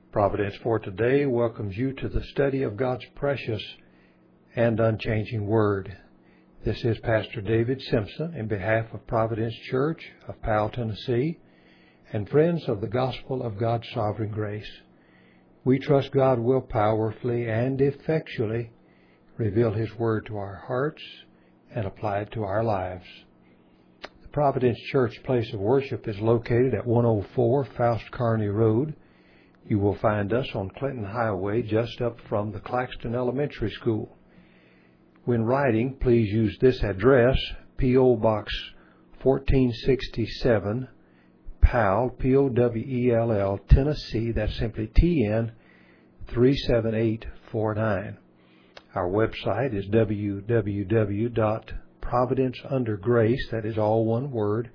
Providence for Today welcomes you to the study of God's precious and unchanging Word. This is Pastor David Simpson in behalf of Providence Church of Powell, Tennessee, and friends of the Gospel of God's Sovereign Grace. We trust God will powerfully and effectually reveal His Word to our hearts and apply it to our lives. The Providence Church place of worship is located at 104 Faust Kearney Road. You will find us on Clinton Highway just up from the Claxton Elementary School. When writing, please use this address, P.O. Box 1467, Powell, P-O-W-E-L-L, Tennessee. That's simply T-N 37849. Our website is www.providenceundergrace, that is all one word,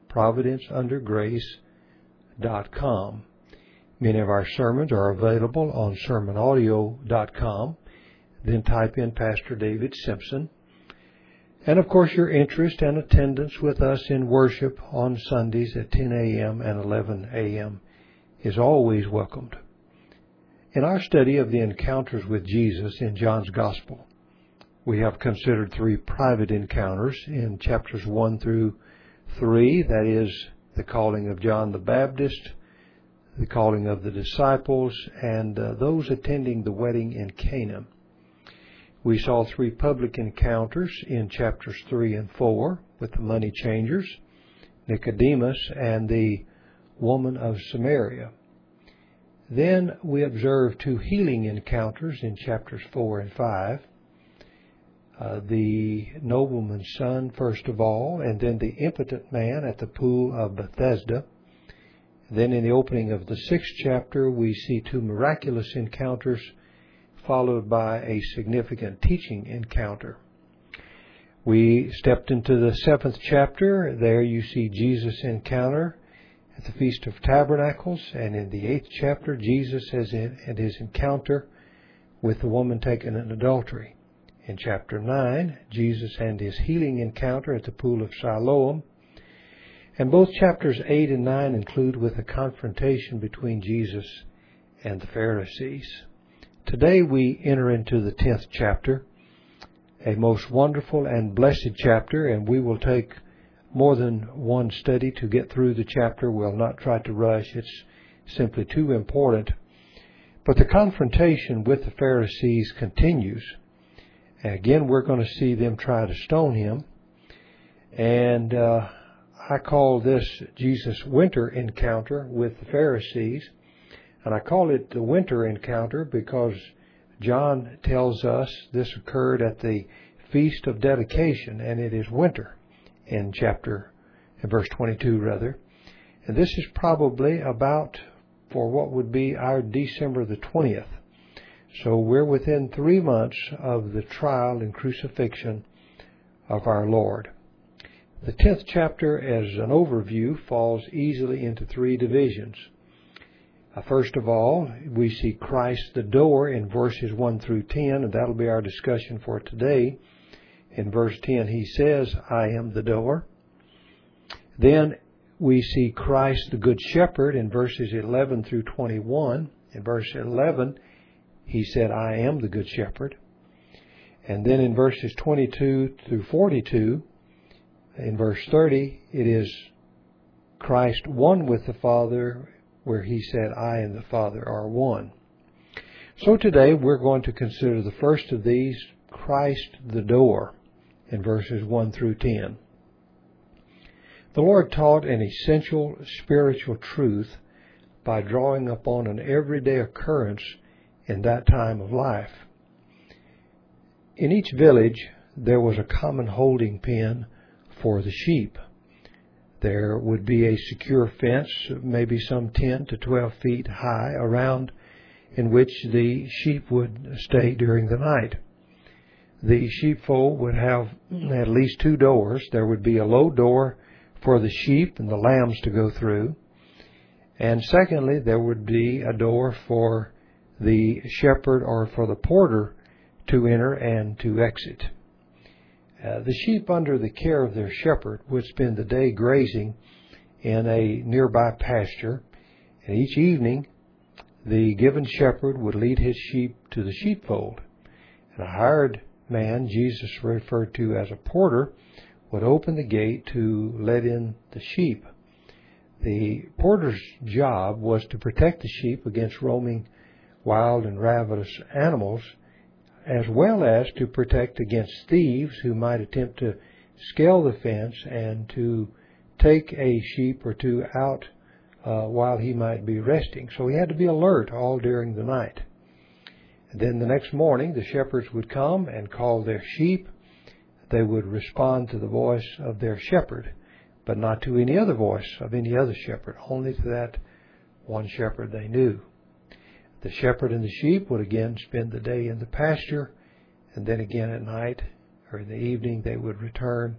providenceundergrace.com. Many of our sermons are available on sermonaudio.com. Then type in Pastor David Simpson. And of course, your interest and attendance with us in worship on Sundays at 10 a.m. and 11 a.m. is always welcomed. In our study of the encounters with Jesus in John's Gospel, we have considered 3 private encounters in chapters 1 through 3. That is, the calling of John the Baptist, the calling of the disciples, and those attending the wedding in Cana. We saw 3 public encounters in chapters 3 and 4 with the money changers, Nicodemus, and the woman of Samaria. Then we observed 2 healing encounters in chapters 4 and 5. The nobleman's son, first of all, and then the impotent man at the pool of Bethesda. Then in the opening of the 6th chapter, we see 2 miraculous encounters, followed by a significant teaching encounter. We stepped into the 7th chapter. There you see Jesus' encounter at the Feast of Tabernacles. And in the 8th chapter, Jesus and his encounter with the woman taken in adultery. In chapter 9, Jesus and his healing encounter at the pool of Siloam. And both chapters 8 and 9 include with a confrontation between Jesus and the Pharisees. Today we enter into the 10th chapter, a most wonderful and blessed chapter, and we will take more than one study to get through the chapter. We'll not try to rush. It's simply too important. But the confrontation with the Pharisees continues. And again, we're going to see them try to stone him. And I call this Jesus' winter encounter with the Pharisees. And I call it the winter encounter because John tells us this occurred at the Feast of Dedication, and it is winter in verse 22 rather. And this is probably about for what would be our December the 20th. So we're within 3 months of the trial and crucifixion of our Lord. The 10th chapter, as an overview, falls easily into 3 divisions. First of all, we see Christ the door in verses 1 through 10, and that'll be our discussion for today. In verse 10, he says, I am the door. Then we see Christ the Good Shepherd in verses 11 through 21. In verse 11, he said, I am the Good Shepherd. And then in verses 22 through 42, in verse 30, it is Christ one with the Father, where he said, I and the Father are one. So today we're going to consider the first of these, Christ the door, in verses 1 through 10. The Lord taught an essential spiritual truth by drawing upon an everyday occurrence in that time of life. In each village, there was a common holding pen for the sheep. There would be a secure fence, maybe some 10 to 12 feet high, around in which the sheep would stay during the night. The sheepfold would have at least 2 doors. There would be a low door for the sheep and the lambs to go through. And secondly, there would be a door for the shepherd or for the porter to enter and to exit. The sheep under the care of their shepherd would spend the day grazing in a nearby pasture, and each evening the given shepherd would lead his sheep to the sheepfold. And a hired man, Jesus referred to as a porter, would open the gate to let in the sheep. The porter's job was to protect the sheep against roaming wild and ravenous animals, as well as to protect against thieves who might attempt to scale the fence and to take a sheep or two out while he might be resting. So he had to be alert all during the night. And then the next morning, the shepherds would come and call their sheep. They would respond to the voice of their shepherd, but not to any other voice of any other shepherd, only to that one shepherd they knew. The shepherd and the sheep would again spend the day in the pasture, and then again at night or in the evening they would return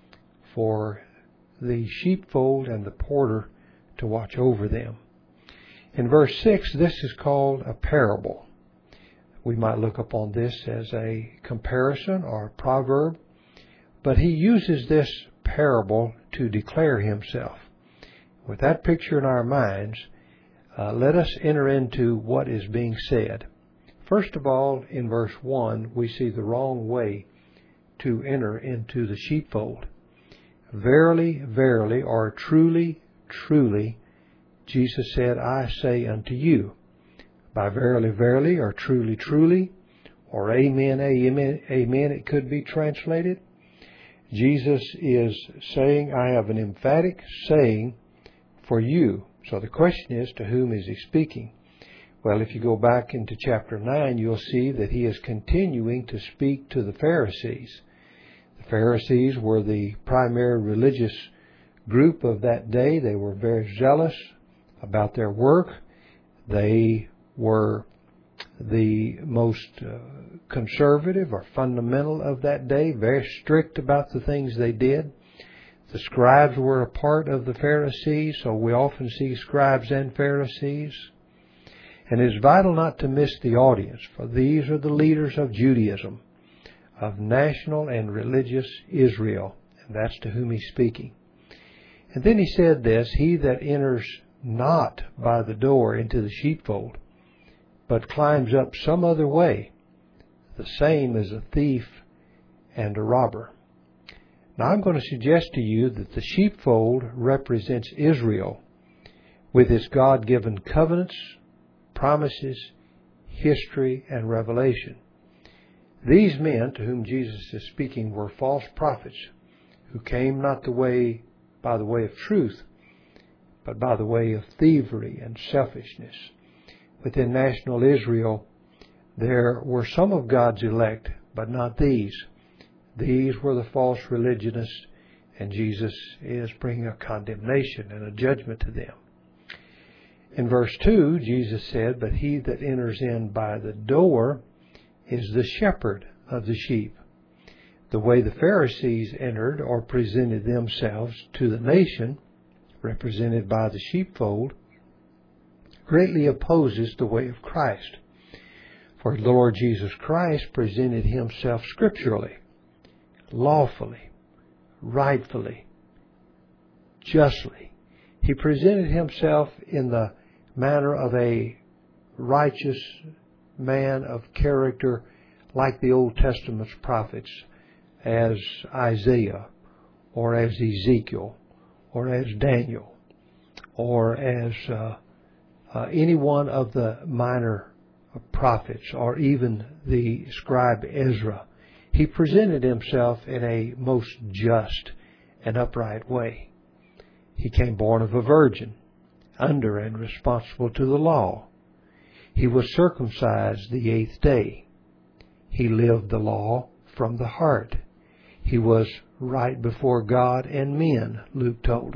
for the sheepfold and the porter to watch over them. In verse 6, this is called a parable. We might look upon this as a comparison or a proverb, but he uses this parable to declare himself. With that picture in our minds, let us enter into what is being said. First of all, in verse 1, we see the wrong way to enter into the sheepfold. Verily, verily, or truly, truly, Jesus said, I say unto you. By verily, verily, or truly, truly, or amen, amen, amen, it could be translated. Jesus is saying, I have an emphatic saying for you. So the question is, to whom is he speaking? Well, if you go back into chapter 9, you'll see that he is continuing to speak to the Pharisees. The Pharisees were the primary religious group of that day. They were very zealous about their work. They were the most conservative or fundamental of that day, very strict about the things they did. The scribes were a part of the Pharisees, so we often see scribes and Pharisees. And it's vital not to miss the audience, for these are the leaders of Judaism, of national and religious Israel, and that's to whom he's speaking. And then he said this, he that enters not by the door into the sheepfold, but climbs up some other way, the same as a thief and a robber. Now I'm going to suggest to you that the sheepfold represents Israel with its God-given covenants, promises, history, and revelation. These men to whom Jesus is speaking were false prophets who came not by the way of truth, but by the way of thievery and selfishness. Within national Israel, there were some of God's elect, but not these. These were the false religionists, and Jesus is bringing a condemnation and a judgment to them. In verse 2, Jesus said, but he that enters in by the door is the shepherd of the sheep. The way the Pharisees entered or presented themselves to the nation, represented by the sheepfold, greatly opposes the way of Christ. For the Lord Jesus Christ presented himself scripturally, lawfully, rightfully, justly. He presented himself in the manner of a righteous man of character like the Old Testament's prophets, as Isaiah, or as Ezekiel, or as Daniel, or as any one of the minor prophets, or even the scribe Ezra. He presented himself in a most just and upright way. He came born of a virgin, under and responsible to the law. He was circumcised the 8th day. He lived the law from the heart. He was right before God and men, Luke told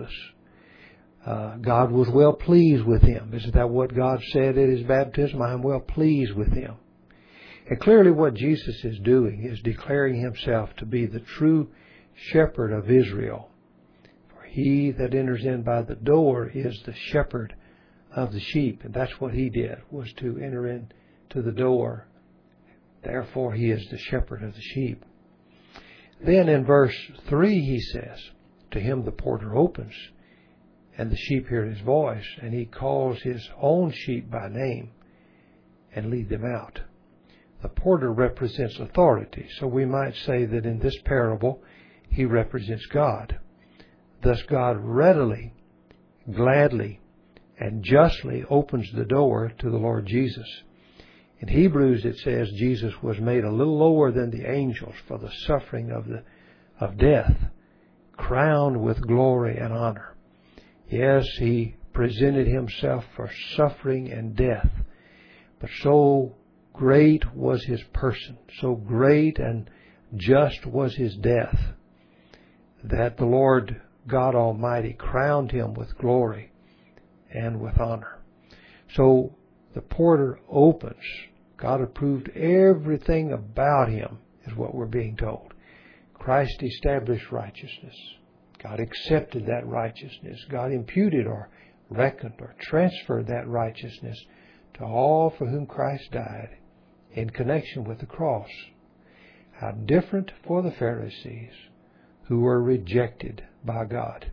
us. God was well pleased with him. Isn't that what God said at his baptism? I am well pleased with him. And clearly what Jesus is doing is declaring himself to be the true shepherd of Israel. For he that enters in by the door is the shepherd of the sheep. And that's what he did, was to enter in to the door. Therefore he is the shepherd of the sheep. Then in verse 3 he says, to him the porter opens, and the sheep hear his voice, and he calls his own sheep by name and lead them out. The porter represents authority, so we might say that in this parable he represents God. Thus God readily, gladly, and justly opens the door to the Lord Jesus. In Hebrews it says Jesus was made a little lower than the angels for the suffering of death, crowned with glory and honor. Yes, he presented himself for suffering and death, but so great was his person, so great and just was his death, that the Lord God Almighty crowned him with glory and with honor. So the porter opens. God approved everything about him, is what we're being told. Christ established righteousness. God accepted that righteousness. God imputed or reckoned or transferred that righteousness to all for whom Christ died in connection with the cross. How different for the Pharisees, who were rejected by God.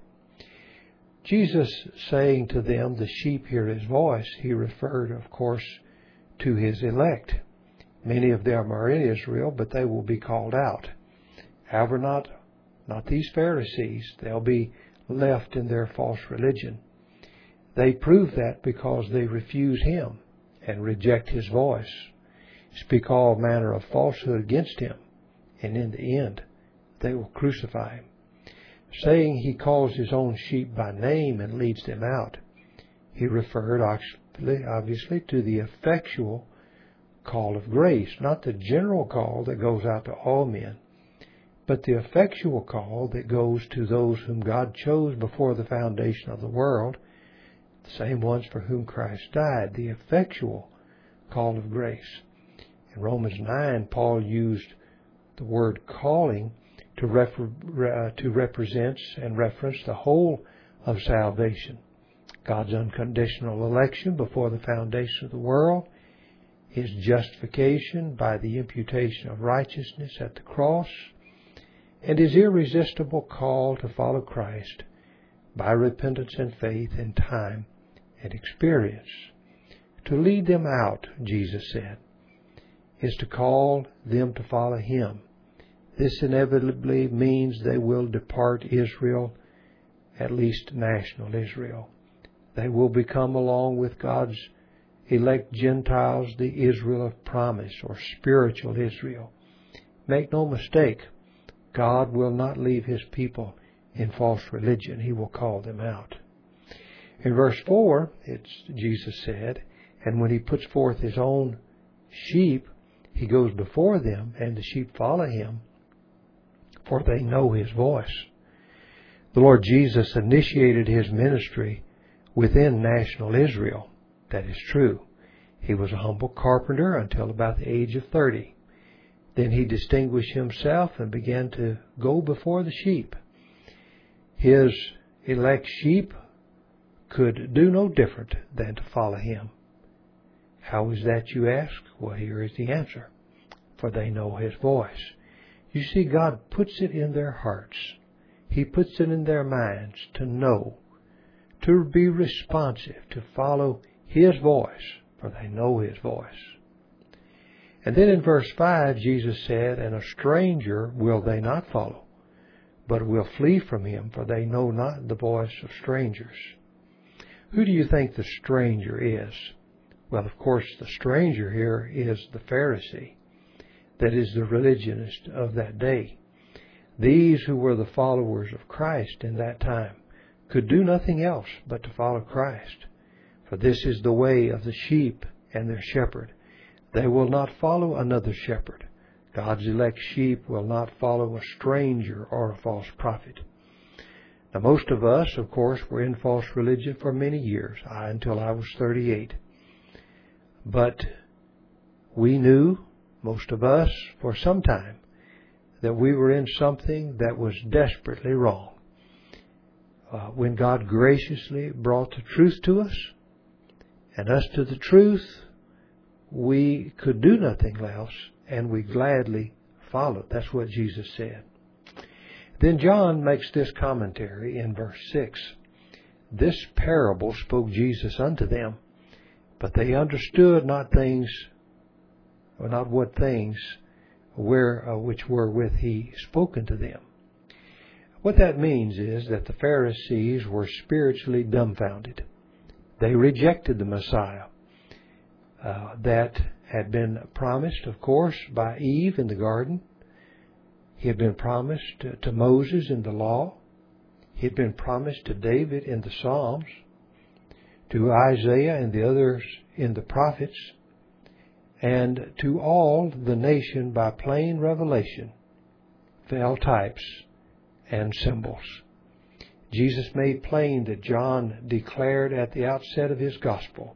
Jesus saying to them, the sheep hear his voice, he referred, of course, to his elect. Many of them are in Israel, but they will be called out. However, not these Pharisees. They'll be left in their false religion. They prove that because they refuse him and reject his voice, speak all manner of falsehood against him, and in the end, they will crucify him. Saying he calls his own sheep by name and leads them out, he referred obviously to the effectual call of grace, not the general call that goes out to all men, but the effectual call that goes to those whom God chose before the foundation of the world, the same ones for whom Christ died, the effectual call of grace. In Romans 9, Paul used the word calling to represent and reference the whole of salvation. God's unconditional election before the foundation of the world, his justification by the imputation of righteousness at the cross, and his irresistible call to follow Christ by repentance and faith in time and experience. To lead them out, Jesus said, is to call them to follow him. This inevitably means they will depart Israel, at least national Israel. They will become, along with God's elect Gentiles, the Israel of promise, or spiritual Israel. Make no mistake, God will not leave his people in false religion. He will call them out. In verse 4, Jesus said, and when he puts forth his own sheep, he goes before them, and the sheep follow him, for they know his voice. The Lord Jesus initiated his ministry within national Israel. That is true. He was a humble carpenter until about the age of 30. Then he distinguished himself and began to go before the sheep. His elect sheep could do no different than to follow him. How is that, you ask? Well, here is the answer. For they know his voice. You see, God puts it in their hearts. He puts it in their minds to know, to be responsive, to follow his voice, for they know his voice. And then in verse 5, Jesus said, and a stranger will they not follow, but will flee from him, for they know not the voice of strangers. Who do you think the stranger is? Well, of course, the stranger here is the Pharisee, that is the religionist of that day. These who were the followers of Christ in that time could do nothing else but to follow Christ. For this is the way of the sheep and their shepherd. They will not follow another shepherd. God's elect sheep will not follow a stranger or a false prophet. Now, most of us, of course, were in false religion for many years, until I was 38. But we knew, most of us, for some time, that we were in something that was desperately wrong. When God graciously brought the truth to us, and us to the truth, we could do nothing else, and we gladly followed. That's what Jesus said. Then John makes this commentary in verse 6. this parable spoke Jesus unto them, but they understood not what things which wherewith he spoken to them. What that means is that the Pharisees were spiritually dumbfounded. They rejected the Messiah that had been promised, of course, by Eve in the garden. He had been promised to Moses in the law. He had been promised to David in the Psalms, to Isaiah and the others in the prophets, and to all the nation by plain revelation, veiled types and symbols. Jesus made plain that John declared at the outset of his gospel.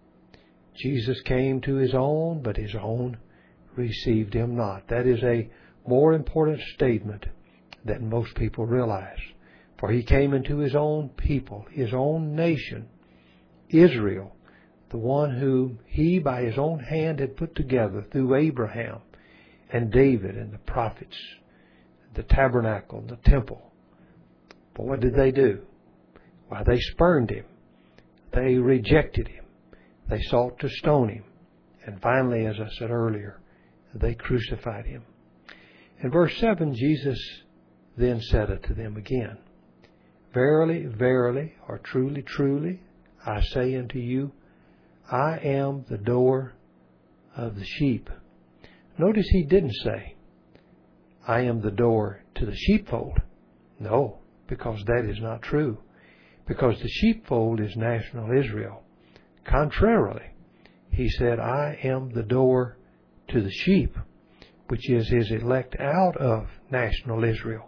Jesus came to his own, but his own received him not. That is a more important statement than most people realize. For he came into his own people, his own nation, Israel, the one whom he by his own hand had put together through Abraham and David and the prophets, the tabernacle, the temple. But what did they do? Why, they spurned him. They rejected him. They sought to stone him. And finally, as I said earlier, they crucified him. In verse 7, Jesus then said unto them again, Verily, verily, or truly, truly, I say unto you, I am the door of the sheep. Notice he didn't say, I am the door to the sheepfold. No, because that is not true. Because the sheepfold is national Israel. Contrarily, he said, I am the door to the sheep, which is his elect out of national Israel.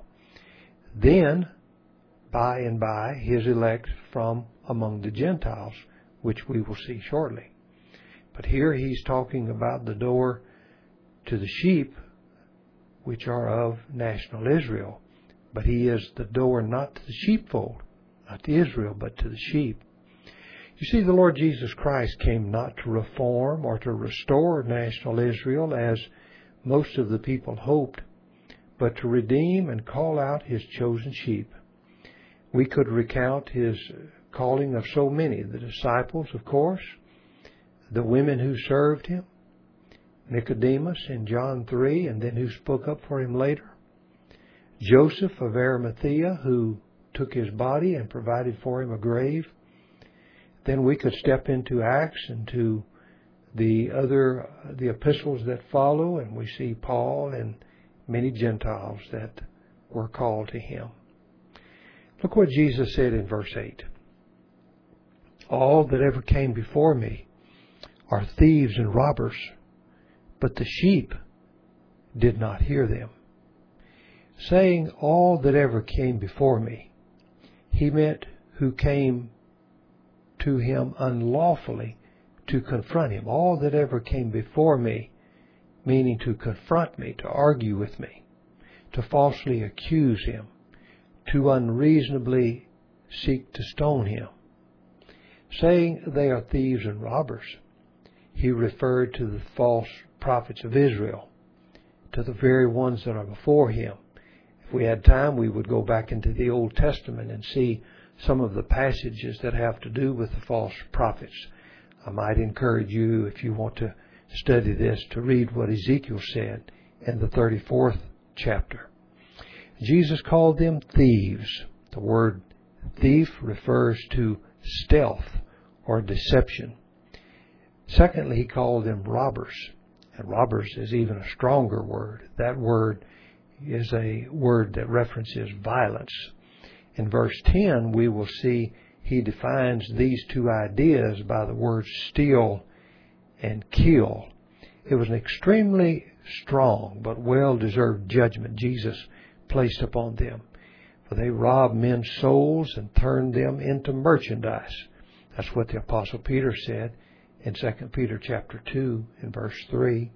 Then, by and by, his elect from among the Gentiles, which we will see shortly. But here he's talking about the door to the sheep, which are of national Israel. But he is the door not to the sheepfold, not to Israel, but to the sheep. You see, the Lord Jesus Christ came not to reform or to restore national Israel, as most of the people hoped, but to redeem and call out his chosen sheep. We could recount his calling of so many, the disciples, of course, the women who served him, Nicodemus in John 3, and then who spoke up for him later, Joseph of Arimathea, who took his body and provided for him a grave. Then we could step into Acts and to the epistles that follow, and we see Paul and many Gentiles that were called to him. Look what Jesus said in verse 8. All that ever came before me are thieves and robbers, but the sheep did not hear them. Saying all that ever came before me, he meant who came to him unlawfully to confront him. All that ever came before me, meaning to confront me, to argue with me, to falsely accuse him, to unreasonably seek to stone him. Saying they are thieves and robbers, he referred to the false prophets of Israel, to the very ones that are before him. If we had time, we would go back into the Old Testament and see some of the passages that have to do with the false prophets. I might encourage you, if you want to study this, to read what Ezekiel said in the 34th chapter. Jesus called them thieves. The word thief refers to stealth or deception. Secondly, he called them robbers. And robbers is even a stronger word. That word is a word that references violence. In verse 10, we will see he defines these two ideas by the words steal and kill. It was an extremely strong but well-deserved judgment Jesus placed upon them. For they robbed men's souls and turned them into merchandise. That's what the Apostle Peter said in 2 Peter chapter 2 in verse 3.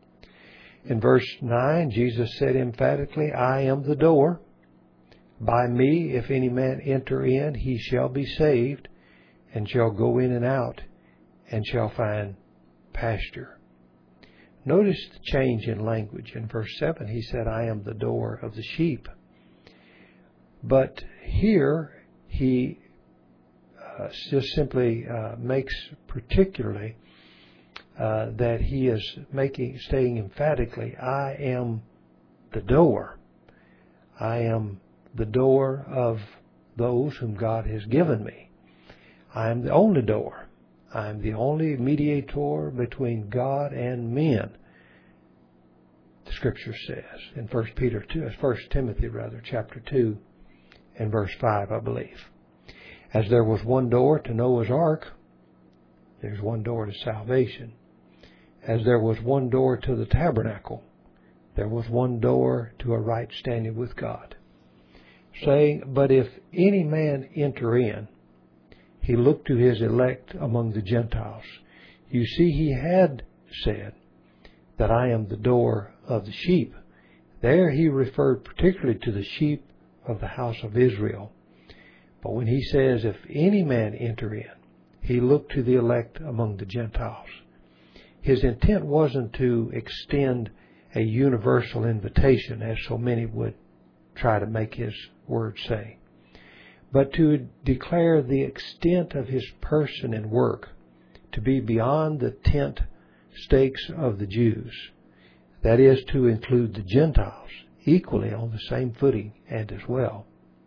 In verse 9, Jesus said emphatically, I am the door. By me, if any man enter in, he shall be saved, and shall go in and out, and shall find pasture. Notice the change in language. In verse 7, he said, I am the door of the sheep. But here, he just simply makes particularly that he is saying emphatically, I am the door. I am the door of those whom God has given me. I am the only door. I am the only mediator between God and men. The Scripture says in 1 Timothy chapter 2 and verse 5, I believe. As there was one door to Noah's ark, there's one door to salvation. As there was one door to the tabernacle, there was one door to a right standing with God. Saying, but if any man enter in, he looked to his elect among the Gentiles. You see, he had said that I am the door of the sheep. There he referred particularly to the sheep of the house of Israel. But when he says, if any man enter in, he looked to the elect among the Gentiles. His intent wasn't to extend a universal invitation, as so many would try to make his words say, but to declare the extent of his person and work to be beyond the tent stakes of the Jews. That is, to include the Gentiles equally on the same footing and as well.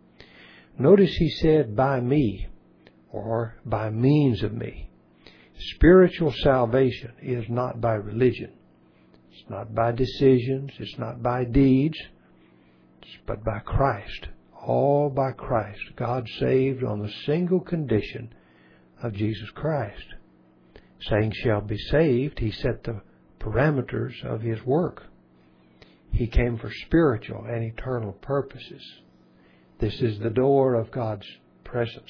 Notice he said, by me, or by means of me. Spiritual salvation is not by religion. It's not by decisions. It's not by deeds. But by Christ. All by Christ. God saved on the single condition of Jesus Christ. Saying shall be saved, he set the parameters of his work. He came for spiritual and eternal purposes. This is the door of God's presence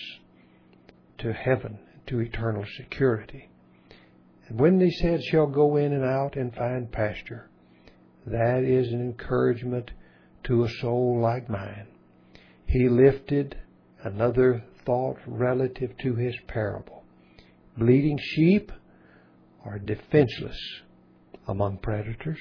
to heaven, to eternal security. And when he said, shall go in and out and find pasture, that is an encouragement to a soul like mine. He lifted another thought relative to his parable. Bleating sheep are defenseless among predators.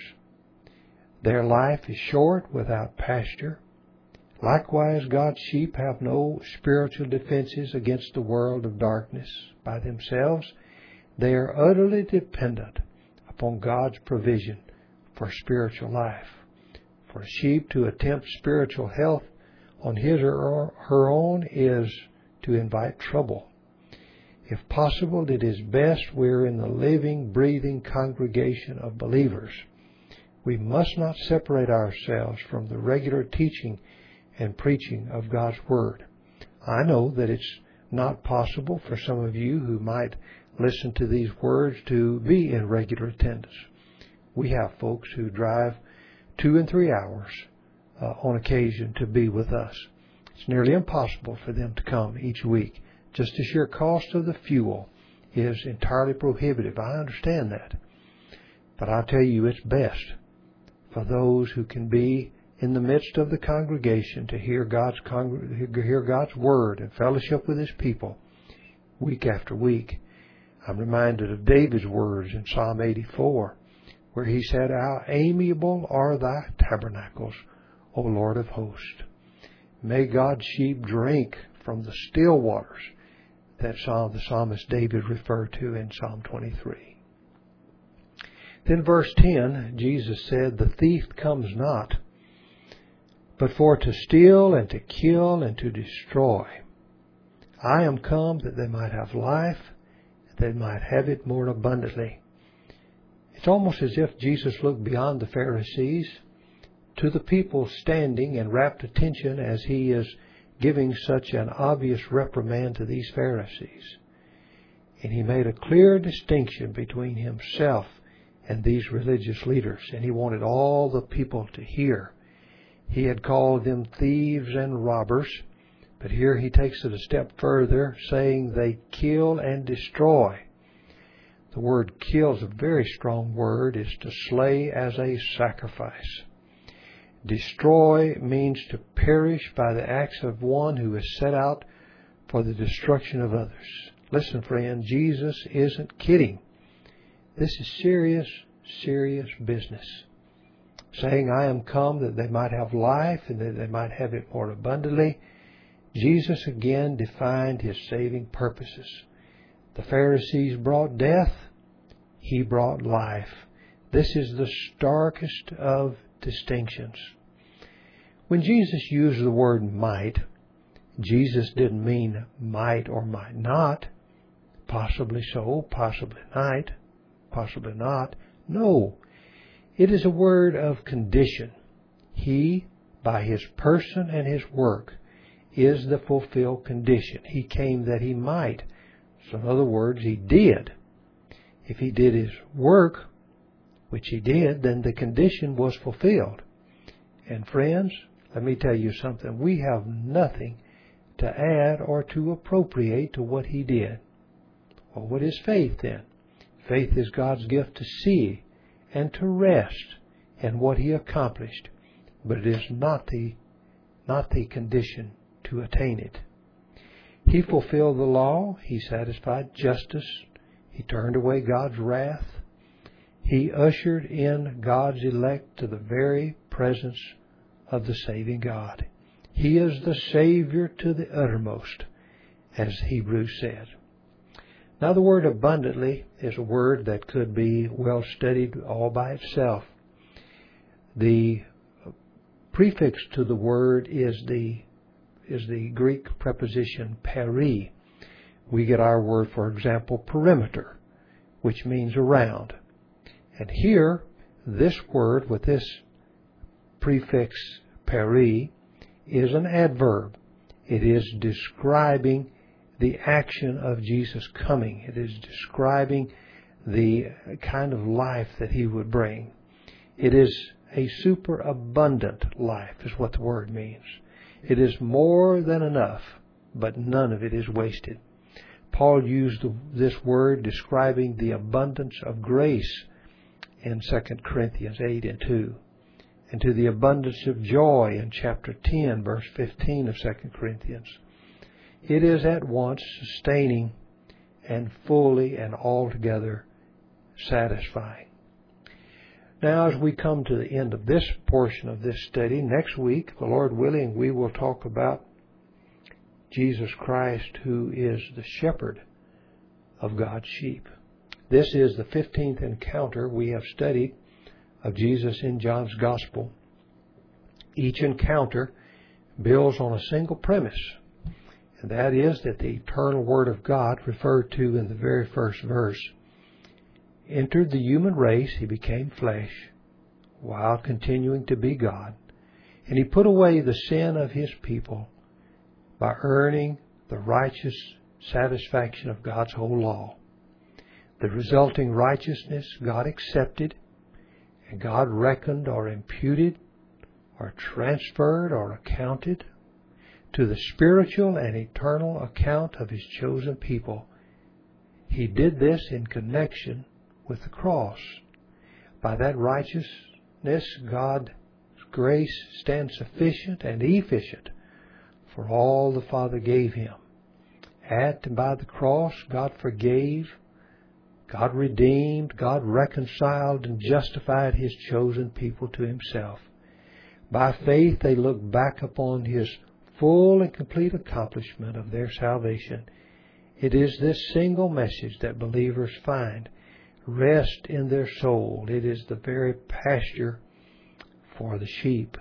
Their life is short without pasture. Likewise, God's sheep have no spiritual defenses against the world of darkness by themselves. They are utterly dependent upon God's provision for spiritual life. For a sheep to attempt spiritual health on his or her own is to invite trouble. If possible, it is best we're in the living, breathing congregation of believers. We must not separate ourselves from the regular teaching and preaching of God's Word. I know that it's not possible for some of you who might listen to these words to be in regular attendance. We have folks who drive 2 and 3 hours on occasion to be with us. It's nearly impossible for them to come each week. Just the sheer cost of the fuel is entirely prohibitive. I understand that. But I'll tell you, it's best for those who can be in the midst of the congregation to hear God's Word and fellowship with His people week after week. I'm reminded of David's words in Psalm 84, where he said, how amiable are thy tabernacles, O Lord of hosts. May God's sheep drink from the still waters that the psalmist David referred to in Psalm 23. Then verse 10, Jesus said, the thief comes not, but for to steal and to kill and to destroy. I am come that they might have life, that they might have it more abundantly. It's almost as if Jesus looked beyond the Pharisees to the people standing in rapt attention as He is giving such an obvious reprimand to these Pharisees. And He made a clear distinction between Himself and these religious leaders, and He wanted all the people to hear. He had called them thieves and robbers, but here He takes it a step further, saying they kill and destroy. The word kill is a very strong word. It's to slay as a sacrifice. Destroy means to perish by the acts of one who is set out for the destruction of others. Listen, friend, Jesus isn't kidding. This is serious, serious business. Saying, I am come that they might have life and that they might have it more abundantly. Jesus again defined His saving purposes. The Pharisees brought death. He brought life. This is the starkest of distinctions. When Jesus used the word might, Jesus didn't mean might or might not. Possibly so, possibly not. No, it is a word of condition. He, by His person and His work, is the fulfilled condition. He came that He might. So in other words, He did. If He did His work, which He did, then the condition was fulfilled. And friends, let me tell you something. We have nothing to add or to appropriate to what He did. Well, what is faith then? Faith is God's gift to see and to rest in what He accomplished, but it is not the condition to attain it. He fulfilled the law. He satisfied justice. He turned away God's wrath. He ushered in God's elect to the very presence of the saving God. He is the Savior to the uttermost, as Hebrews said. Now, the word abundantly is a word that could be well studied all by itself. The prefix to the word is the Greek preposition peri. We get our word, for example, perimeter, which means around. And here, this word with this prefix peri is an adverb. It is describing the action of Jesus coming. It is describing the kind of life that He would bring. It is a superabundant life, is what the word means. It is more than enough, but none of it is wasted. Paul used this word describing the abundance of grace in 2 Corinthians 8 and 2, and to the abundance of joy in chapter 10, verse 15 of 2 Corinthians. It is at once sustaining and fully and altogether satisfying. Now, as we come to the end of this portion of this study, next week, the Lord willing, we will talk about Jesus Christ, who is the shepherd of God's sheep. This is the 15th encounter we have studied of Jesus in John's Gospel. Each encounter builds on a single premise, and that is that the eternal Word of God, referred to in the very first verse, entered the human race. He became flesh while continuing to be God, and He put away the sin of His people by earning the righteous satisfaction of God's whole law. The resulting righteousness God accepted, and God reckoned or imputed or transferred or accounted to the spiritual and eternal account of His chosen people. He did this in connection with the cross. By that righteousness, God's grace stands sufficient and efficient for all the Father gave Him. At and by the cross, God forgave, God redeemed, God reconciled and justified His chosen people to Himself. By faith, they look back upon His full and complete accomplishment of their salvation. It is this single message that believers find rest in their soul. It is the very pasture for the sheep.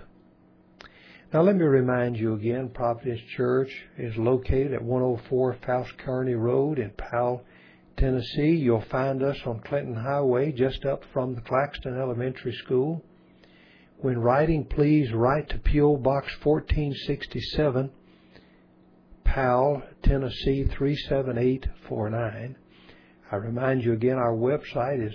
Now let me remind you again, Providence Church is located at 104 Foust Kearney Road in Powell, Tennessee. You'll find us on Clinton Highway, just up from the Claxton Elementary School. When writing, please write to P.O. Box 1467, Powell, Tennessee 37849. I remind you again, our website is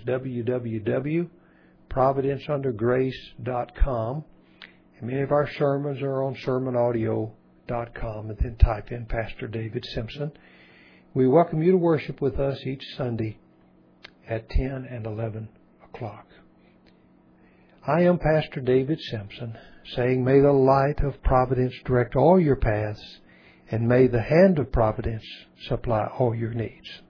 www.providenceundergrace.com. And many of our sermons are on sermonaudio.com, and then type in Pastor David Simpson. We welcome you to worship with us each Sunday at 10 and 11 o'clock. I am Pastor David Simpson, saying, may the light of providence direct all your paths, and may the hand of providence supply all your needs.